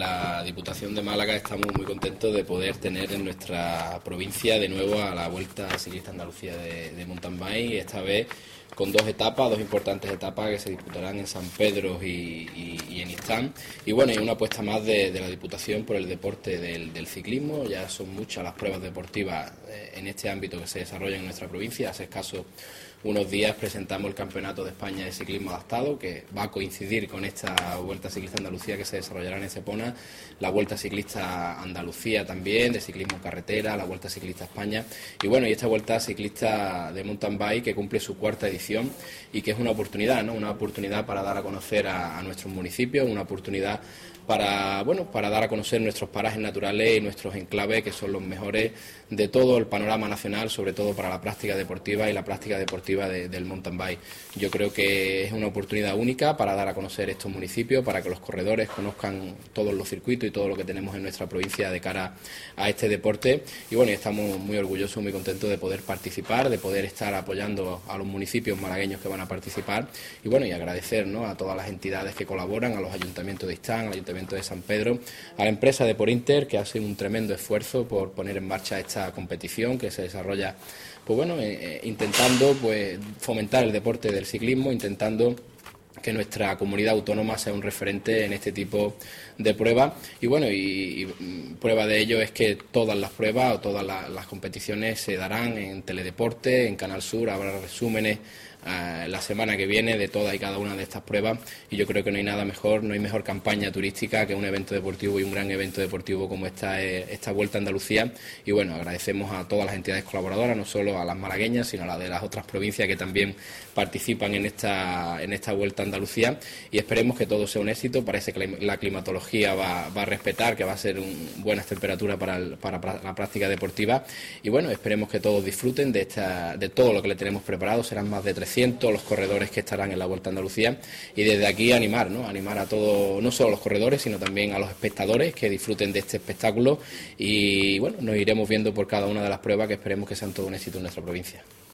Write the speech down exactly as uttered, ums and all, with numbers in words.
la Diputación de Málaga estamos muy contentos de poder tener en nuestra provincia de nuevo a la Vuelta Ciclista Andalucía de, de Mountain Bike, esta vez con dos etapas, dos importantes etapas que se disputarán en San Pedro y, y, y en Istán. Y bueno, y una apuesta más de, de la Diputación por el deporte del, del ciclismo. Ya son muchas las pruebas deportivas eh, en este ámbito que se desarrollan en nuestra provincia. Hace escaso unos días presentamos el Campeonato de España de Ciclismo Adaptado, que va a coincidir con esta Vuelta Ciclista Andalucía que se desarrollará en Estepona, la Vuelta Ciclista Andalucía también, de ciclismo carretera, la Vuelta Ciclista España, y bueno, y esta Vuelta Ciclista de Mountain Bike que cumple su cuarta edición y que es una oportunidad, ¿no? Una oportunidad para dar a conocer a, a nuestros municipios, una oportunidad para, bueno, para dar a conocer nuestros parajes naturales y nuestros enclaves, que son los mejores de todo el panorama nacional, sobre todo para la práctica deportiva y la práctica deportiva de, del mountain bike. Yo creo que es una oportunidad única para dar a conocer estos municipios, para que los corredores conozcan todos los circuitos y todo lo que tenemos en nuestra provincia de cara a este deporte. Y bueno, y estamos muy orgullosos, muy contentos de poder participar, de poder estar apoyando a los municipios malagueños que van a participar. Y bueno, y agradecer, ¿no?, a todas las entidades que colaboran, a los ayuntamientos de Istán, al ayuntamiento de San Pedro, a la empresa de Porinter, que hace un tremendo esfuerzo por poner en marcha esta competición que se desarrolla, pues bueno, eh, intentando pues fomentar el deporte del ciclismo, intentando que nuestra comunidad autónoma sea un referente en este tipo de pruebas. Y bueno, y, y prueba de ello es que todas las pruebas o todas las, las competiciones se darán en Teledeporte, en Canal Sur, habrá resúmenes Uh, la semana que viene de todas y cada una de estas pruebas, y yo creo que no hay nada mejor, no hay mejor campaña turística que un evento deportivo y un gran evento deportivo como esta, eh, esta Vuelta a Andalucía. Y bueno, agradecemos a todas las entidades colaboradoras, no solo a las malagueñas, sino a las de las otras provincias que también participan en esta, en esta Vuelta a Andalucía, y esperemos que todo sea un éxito. Parece que la climatología va, va a respetar, que va a ser un, buenas temperaturas para, el, para la práctica deportiva, y bueno, esperemos que todos disfruten de, esta, de todo lo que le tenemos preparado. Serán más de trescientos los corredores que estarán en la Vuelta a Andalucía, y desde aquí animar, ¿no? animar a todos, no solo a los corredores, sino también a los espectadores que disfruten de este espectáculo, y bueno, nos iremos viendo por cada una de las pruebas, que esperemos que sean todo un éxito en nuestra provincia.